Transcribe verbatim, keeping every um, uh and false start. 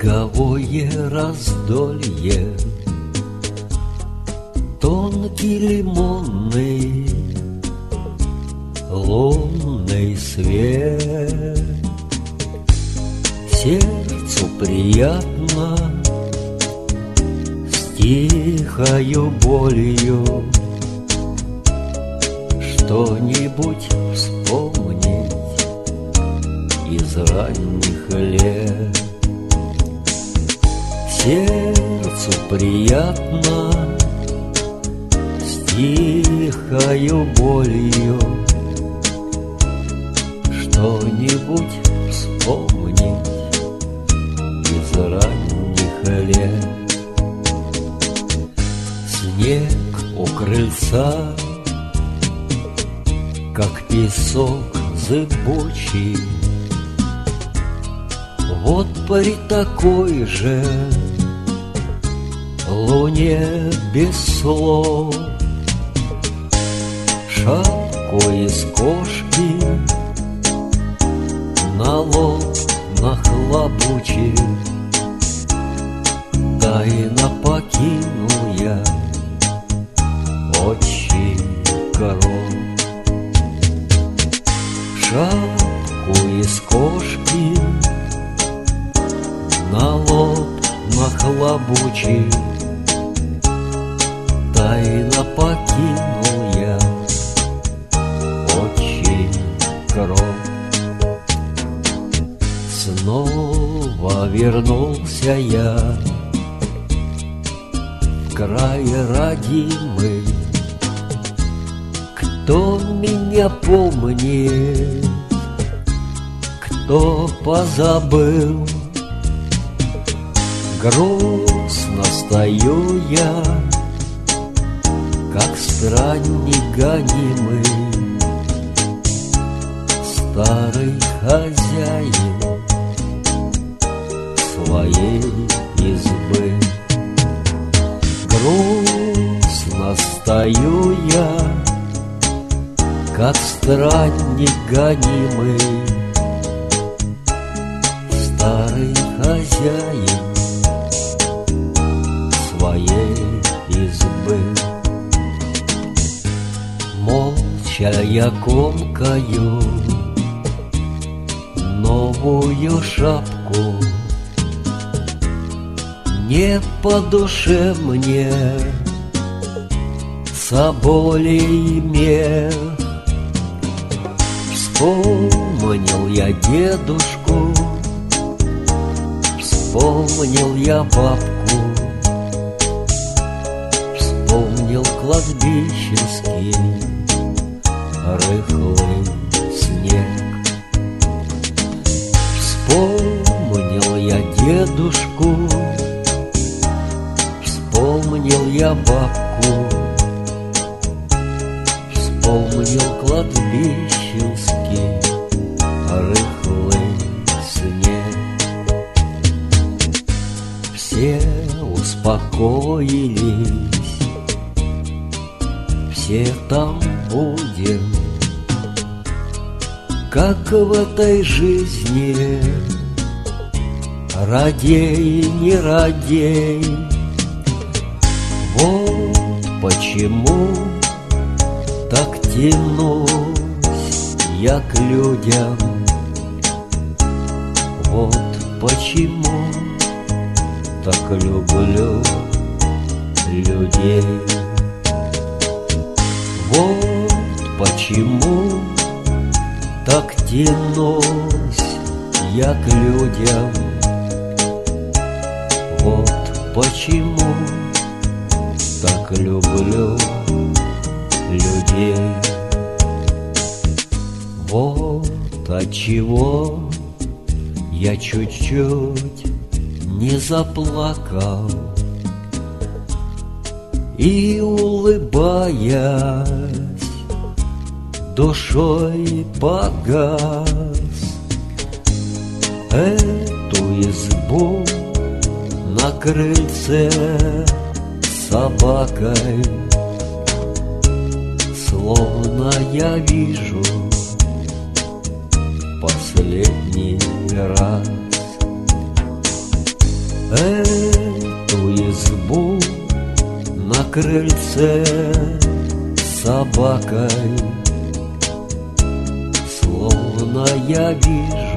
снеговое раздолье, тонкий лимонный лунный свет. Сердцу приятно с тихою болью что-нибудь вспомнить из ранних лет. Сердцу приятно с тихою болью что-нибудь вспомнить из ранних лет. Снег у крыльца, как песок зыбучий, вот при такой же луне без слов шапку из кошки на лоб нахлобучив, тайно покинул я отчий кров. Шапку из кошки на лоб нахлобучив, тайно покинул я отчий кров. Снова вернулся я в край родимый. Кто меня помнит, кто позабыл? Грустно стою я, как странник гонимый. Старый хозяин своей избы. Грустно стою я, как странник гонимый. Старый хозяин своей избы. Молча я комкаю новую шапку. Не по душе мне соболей мех. Вспомнил я дедушку, вспомнил я бабку, вспомнил кладбищенский рыхлый снег. Вспомнил я дедушку, вспомнил я бабку, вспомнил кладбищенский рыхлый снег. Все успокоились, все там будем, как в этой жизни, радей, не радей. Вот почему так тянусь я к людям, вот почему так люблю людей. Вот почему так тянусь я к людям, вот почему так люблю людей. Вот отчего я чуть-чуть не заплакал и, улыбаясь, душой погас. Эту избу на крыльце с собакой словно я вижу последний раз. эту избу на крыльце с собакой, словно я вижу